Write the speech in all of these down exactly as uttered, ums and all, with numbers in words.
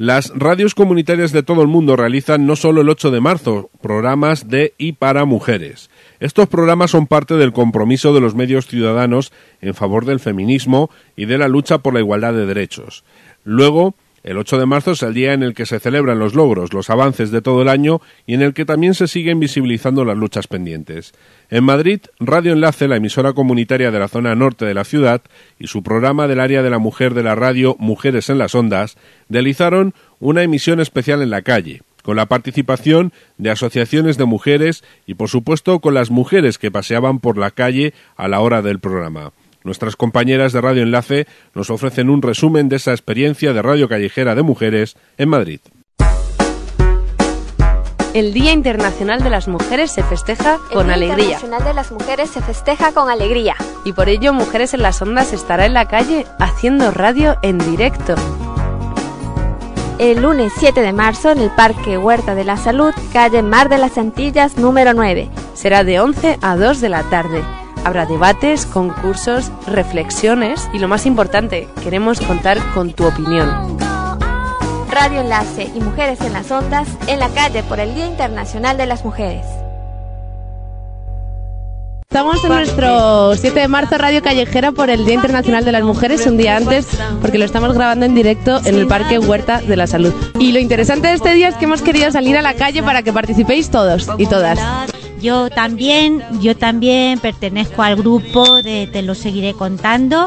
Las radios comunitarias de todo el mundo realizan no solo el ocho de marzo programas de y para mujeres. Estos programas son parte del compromiso de los medios ciudadanos en favor del feminismo y de la lucha por la igualdad de derechos. Luego, el ocho de marzo es el día en el que se celebran los logros, los avances de todo el año y en el que también se siguen visibilizando las luchas pendientes. En Madrid, Radio Enlace, la emisora comunitaria de la zona norte de la ciudad, y su programa del área de la mujer de la radio Mujeres en las Ondas, realizaron una emisión especial en la calle, con la participación de asociaciones de mujeres y, por supuesto, con las mujeres que paseaban por la calle a la hora del programa. Nuestras compañeras de Radio Enlace nos ofrecen un resumen de esa experiencia de radio callejera de mujeres en Madrid. El Día Internacional de las Mujeres se festeja con alegría. El Día Internacional de las Mujeres se festeja con alegría. Y por ello Mujeres en las Ondas estará en la calle haciendo radio en directo. El lunes siete de marzo en el Parque Huerta de la Salud, calle Mar de las Antillas, número nueve. Será de once a dos de la tarde. Habrá debates, concursos, reflexiones y lo más importante, queremos contar con tu opinión. Radio Enlace y Mujeres en las Ondas en la calle por el Día Internacional de las Mujeres. Estamos en nuestro siete de marzo Radio Callejera por el Día Internacional de las Mujeres, un día antes, porque lo estamos grabando en directo en el Parque Huerta de la Salud. Y lo interesante de este día es que hemos querido salir a la calle para que participéis todos y todas. Yo también, yo también pertenezco al grupo de Te lo seguiré contando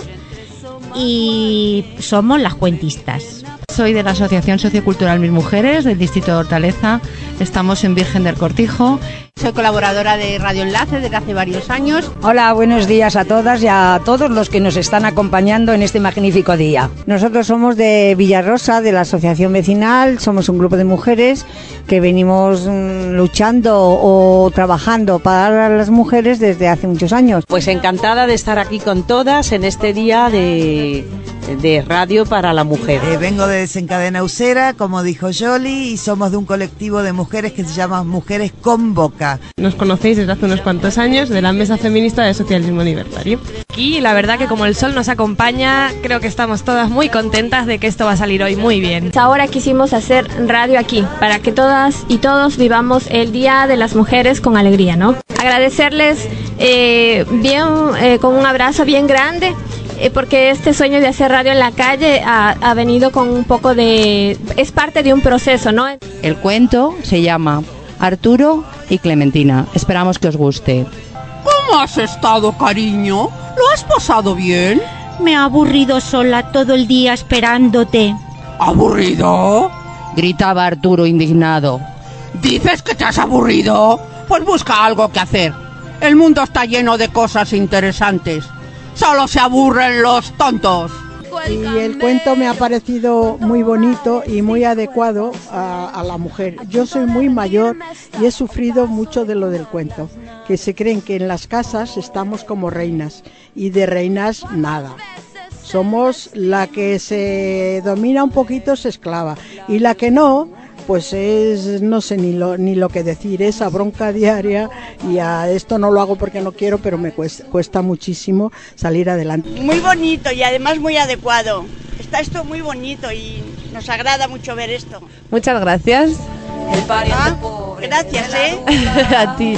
y somos las cuentistas. Soy de la Asociación Sociocultural Mis Mujeres, del Distrito de Hortaleza. Estamos en Virgen del Cortijo. Soy colaboradora de Radio Enlace desde hace varios años. Hola, buenos días a todas y a todos los que nos están acompañando en este magnífico día. Nosotros somos de Villarrosa, de la Asociación Vecinal. Somos un grupo de mujeres que venimos mmm, luchando o trabajando para las mujeres desde hace muchos años. Pues encantada de estar aquí con todas en este día de... de radio para la mujer. Eh, vengo de Desencadena Usera, como dijo Yoli, y somos de un colectivo de mujeres que se llama Mujeres Convoca. Nos conocéis desde hace unos cuantos años de la Mesa Feminista de Socialismo Libertario. Aquí la verdad que como el sol nos acompaña, creo que estamos todas muy contentas de que esto va a salir hoy muy bien. Ahora quisimos hacer radio aquí, para que todas y todos vivamos el Día de las Mujeres con alegría, ¿no? Agradecerles eh, bien, eh, con un abrazo bien grande, porque este sueño de hacer radio en la calle ha, ha venido con un poco de... es parte de un proceso, ¿no? El cuento se llama Arturo y Clementina. Esperamos que os guste. ¿Cómo has estado, cariño? ¿Lo has pasado bien? Me ha aburrido sola todo el día esperándote. ¿Aburrido? Gritaba Arturo indignado. ¿Dices que te has aburrido? Pues busca algo que hacer. El mundo está lleno de cosas interesantes. Solo se aburren los tontos. Y el cuento me ha parecido muy bonito y muy adecuado a, a la mujer. Yo soy muy mayor y he sufrido mucho de lo del cuento, que se creen que en las casas estamos como reinas y de reinas nada. Somos la que se domina un poquito, es esclava, y la que no, pues es, no sé ni lo, ni lo que decir, esa bronca diaria, y a esto no lo hago porque no quiero, pero me cuesta, cuesta muchísimo salir adelante. Muy bonito y además muy adecuado. Está esto muy bonito y nos agrada mucho ver esto. Muchas gracias. El ah, pobre. Gracias, ¿eh? A ti.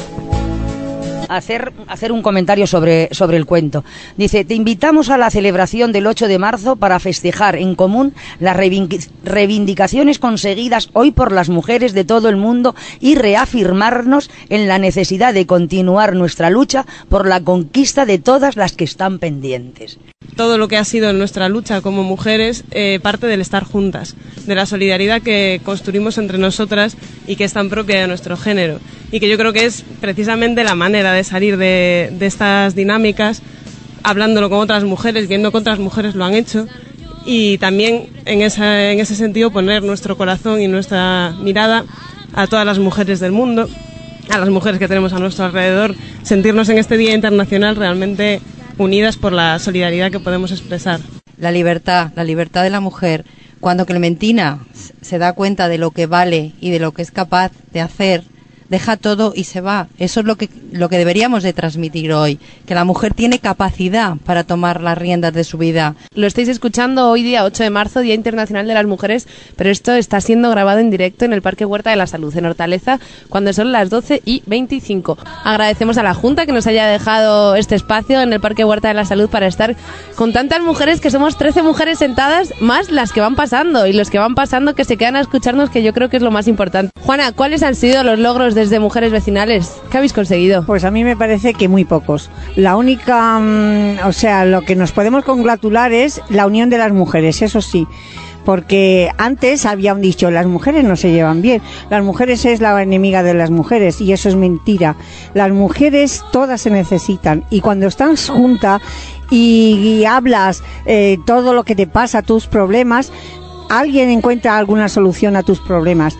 Hacer, hacer un comentario sobre, sobre el cuento. Dice, te invitamos a la celebración del ocho de marzo para festejar en común las reivindicaciones conseguidas hoy por las mujeres de todo el mundo y reafirmarnos en la necesidad de continuar nuestra lucha por la conquista de todas las que están pendientes. Todo lo que ha sido nuestra lucha como mujeres eh, parte del estar juntas, de la solidaridad que construimos entre nosotras y que es tan propia de nuestro género, y que yo creo que es precisamente la manera de salir de, de estas dinámicas, hablándolo con otras mujeres, viendo que otras mujeres lo han hecho, y también en, esa, en ese sentido poner nuestro corazón y nuestra mirada a todas las mujeres del mundo, a las mujeres que tenemos a nuestro alrededor, sentirnos en este Día Internacional realmente unidas por la solidaridad que podemos expresar. La libertad, la libertad de la mujer. Cuando Clementina se da cuenta de lo que vale y de lo que es capaz de hacer, deja todo y se va. Eso es lo que, lo que deberíamos de transmitir hoy, que la mujer tiene capacidad para tomar las riendas de su vida. Lo estáis escuchando hoy día ocho de marzo, Día Internacional de las Mujeres, pero esto está siendo grabado en directo en el Parque Huerta de la Salud, en Hortaleza, cuando son las doce y veinticinco. Agradecemos a la Junta que nos haya dejado este espacio en el Parque Huerta de la Salud para estar con tantas mujeres, que somos trece mujeres sentadas, más las que van pasando, y los que van pasando que se quedan a escucharnos, que yo creo que es lo más importante. Juana, ¿cuáles han sido los logros desde Mujeres Vecinales? ¿Qué habéis conseguido? Pues a mí me parece que muy pocos. La única, mmm, o sea, lo que nos podemos congratular es la unión de las mujeres, eso sí. Porque antes había un dicho, las mujeres no se llevan bien, las mujeres es la enemiga de las mujeres, y eso es mentira. Las mujeres todas se necesitan, y cuando estás juntas y, y hablas eh, todo lo que te pasa, tus problemas, alguien encuentra alguna solución a tus problemas.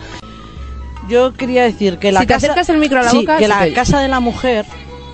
Yo quería decir que la si te casa, acercas el micro a la sí, boca, que la te... casa de la mujer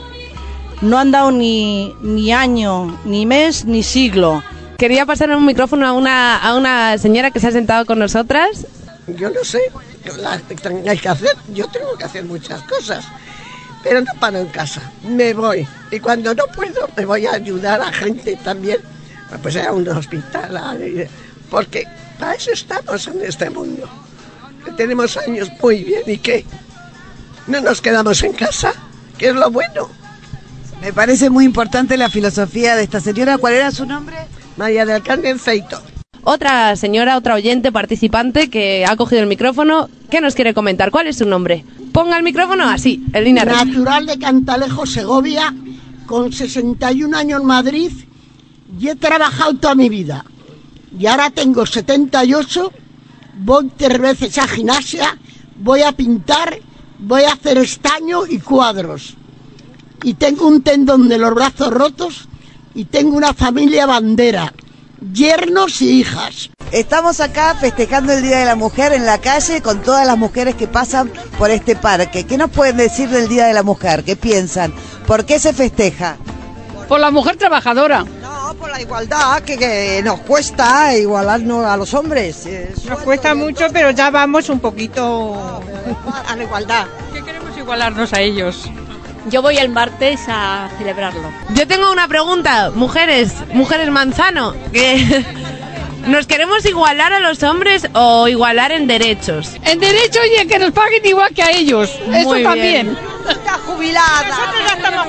no han dado ni, ni año, ni mes, ni siglo. Quería pasar un micrófono a una, a una señora que se ha sentado con nosotras. Yo no sé la que tengáis que hacer, yo tengo que hacer muchas cosas, pero no paro en casa, me voy. Y cuando no puedo, me voy a ayudar a gente también, pues a un hospital, a, porque para eso estamos en este mundo. Tenemos años muy bien, ¿y qué? ¿No nos quedamos en casa? ¿Qué es lo bueno? Me parece muy importante la filosofía de esta señora. ¿Cuál era su nombre? María del Carmen Feito. Otra señora, otra oyente participante que ha cogido el micrófono, ¿qué nos quiere comentar? ¿Cuál es su nombre? Ponga el micrófono así, en línea recta. Natural de Cantalejo, Segovia, con sesenta y un años en Madrid, y he trabajado toda mi vida. Y ahora tengo setenta y ocho, voy tres veces a gimnasia, voy a pintar, voy a hacer estaño y cuadros. Y tengo un tendón de los brazos rotos y tengo una familia bandera, yernos y hijas. Estamos acá festejando el Día de la Mujer en la calle con todas las mujeres que pasan por este parque. ¿Qué nos pueden decir del Día de la Mujer? ¿Qué piensan? ¿Por qué se festeja? Por la mujer trabajadora. No, por la igualdad, que, que nos cuesta igualarnos a los hombres. Nos sueldo, cuesta mucho, pero ya vamos un poquito a la igualdad. ¿Qué queremos igualarnos a ellos? Yo voy el martes a celebrarlo. Yo tengo una pregunta, mujeres, mujeres Manzano, que ¿nos queremos igualar a los hombres o igualar en derechos? En derechos y en que nos paguen igual que a ellos. Muy Eso bien. También. Está jubilada. Nosotros ya estamos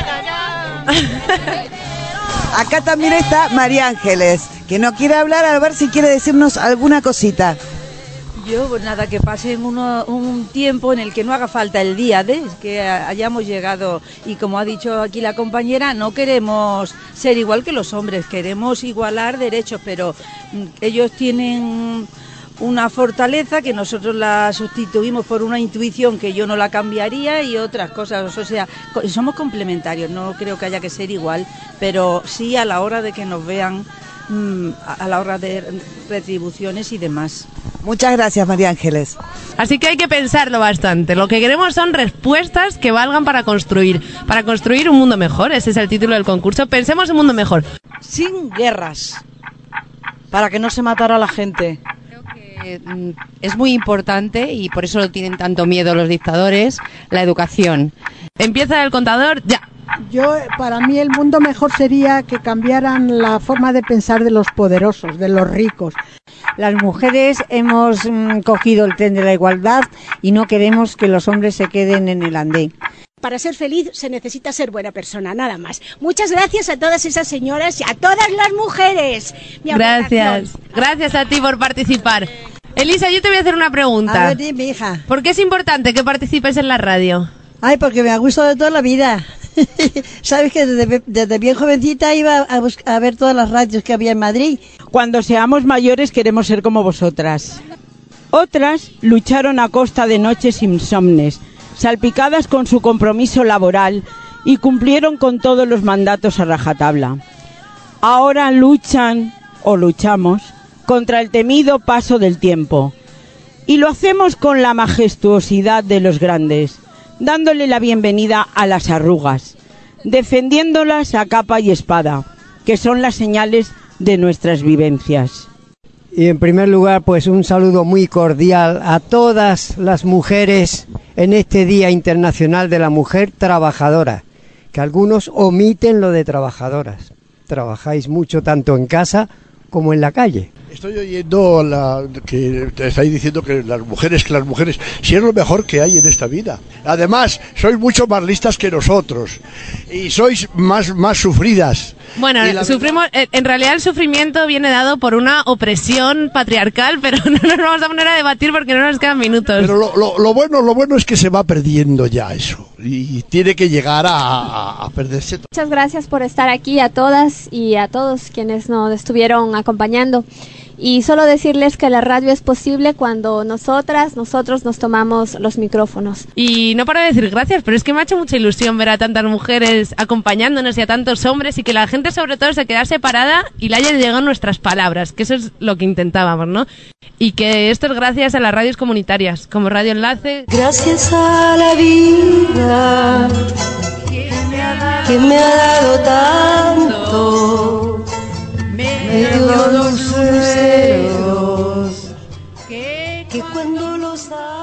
jubiladas ya. Acá también está María Ángeles, que no quiere hablar, a ver si quiere decirnos alguna cosita. Yo, pues nada, que pasen uno, un tiempo en el que no haga falta el día de que hayamos llegado, y como ha dicho aquí la compañera, no queremos ser igual que los hombres, queremos igualar derechos, pero ellos tienen una fortaleza que nosotros la sustituimos por una intuición que yo no la cambiaría y otras cosas, o sea, somos complementarios, no creo que haya que ser igual, pero sí a la hora de que nos vean, a la hora de retribuciones y demás. Muchas gracias, María Ángeles. Así que hay que pensarlo bastante. Lo que queremos son respuestas que valgan para construir, para construir un mundo mejor. Ese es el título del concurso. Pensemos en un mundo mejor. Sin guerras, para que no se matara a la gente. Creo que es muy importante, y por eso tienen tanto miedo los dictadores, la educación. Empieza el contador ya. Yo, para mí el mundo mejor sería que cambiaran la forma de pensar de los poderosos, de los ricos. Las mujeres hemos mmm, cogido el tren de la igualdad y no queremos que los hombres se queden en el andén. Para ser feliz se necesita ser buena persona, nada más. Muchas gracias a todas esas señoras y a todas las mujeres. Mi gracias, gracias a ti por participar. Elisa, yo te voy a hacer una pregunta. A ver, dime, hija. ¿Por qué es importante que participes en la radio? Ay, porque me ha gustado de toda la vida. Sabes que desde, desde bien jovencita iba a, buscar, a ver todas las radios que había en Madrid. Cuando seamos mayores queremos ser como vosotras. Otras lucharon a costa de noches insomnes, salpicadas con su compromiso laboral, y cumplieron con todos los mandatos a rajatabla. Ahora luchan, o luchamos, contra el temido paso del tiempo. Y lo hacemos con la majestuosidad de los grandes, dándole la bienvenida a las arrugas, defendiéndolas a capa y espada, que son las señales de nuestras vivencias. Y en primer lugar, pues un saludo muy cordial a todas las mujeres en este Día Internacional de la Mujer Trabajadora, que algunos omiten lo de trabajadoras. Trabajáis mucho tanto en casa como en la calle. Estoy oyendo la, que te estáis diciendo que las mujeres, que las mujeres, si es lo mejor que hay en esta vida. Además, sois mucho más listas que nosotros y sois más, más sufridas. Bueno, sufrimos, en realidad el sufrimiento viene dado por una opresión patriarcal, pero no nos vamos a poner a debatir porque no nos quedan minutos. Pero lo, lo, lo bueno, lo bueno es que se va perdiendo ya eso y tiene que llegar a, a, a perderse. Muchas gracias por estar aquí a todas y a todos quienes nos estuvieron acompañando. Y solo decirles que la radio es posible cuando nosotras, nosotros nos tomamos los micrófonos. Y no para decir gracias, pero es que me ha hecho mucha ilusión ver a tantas mujeres acompañándonos y a tantos hombres y que la gente sobre todo se quedase parada y le haya llegado nuestras palabras, que eso es lo que intentábamos, ¿no? Y que esto es gracias a las radios comunitarias, como Radio Enlace. Gracias a la vida que me ha dado tanto. Me dio dulceros que, que cuando los da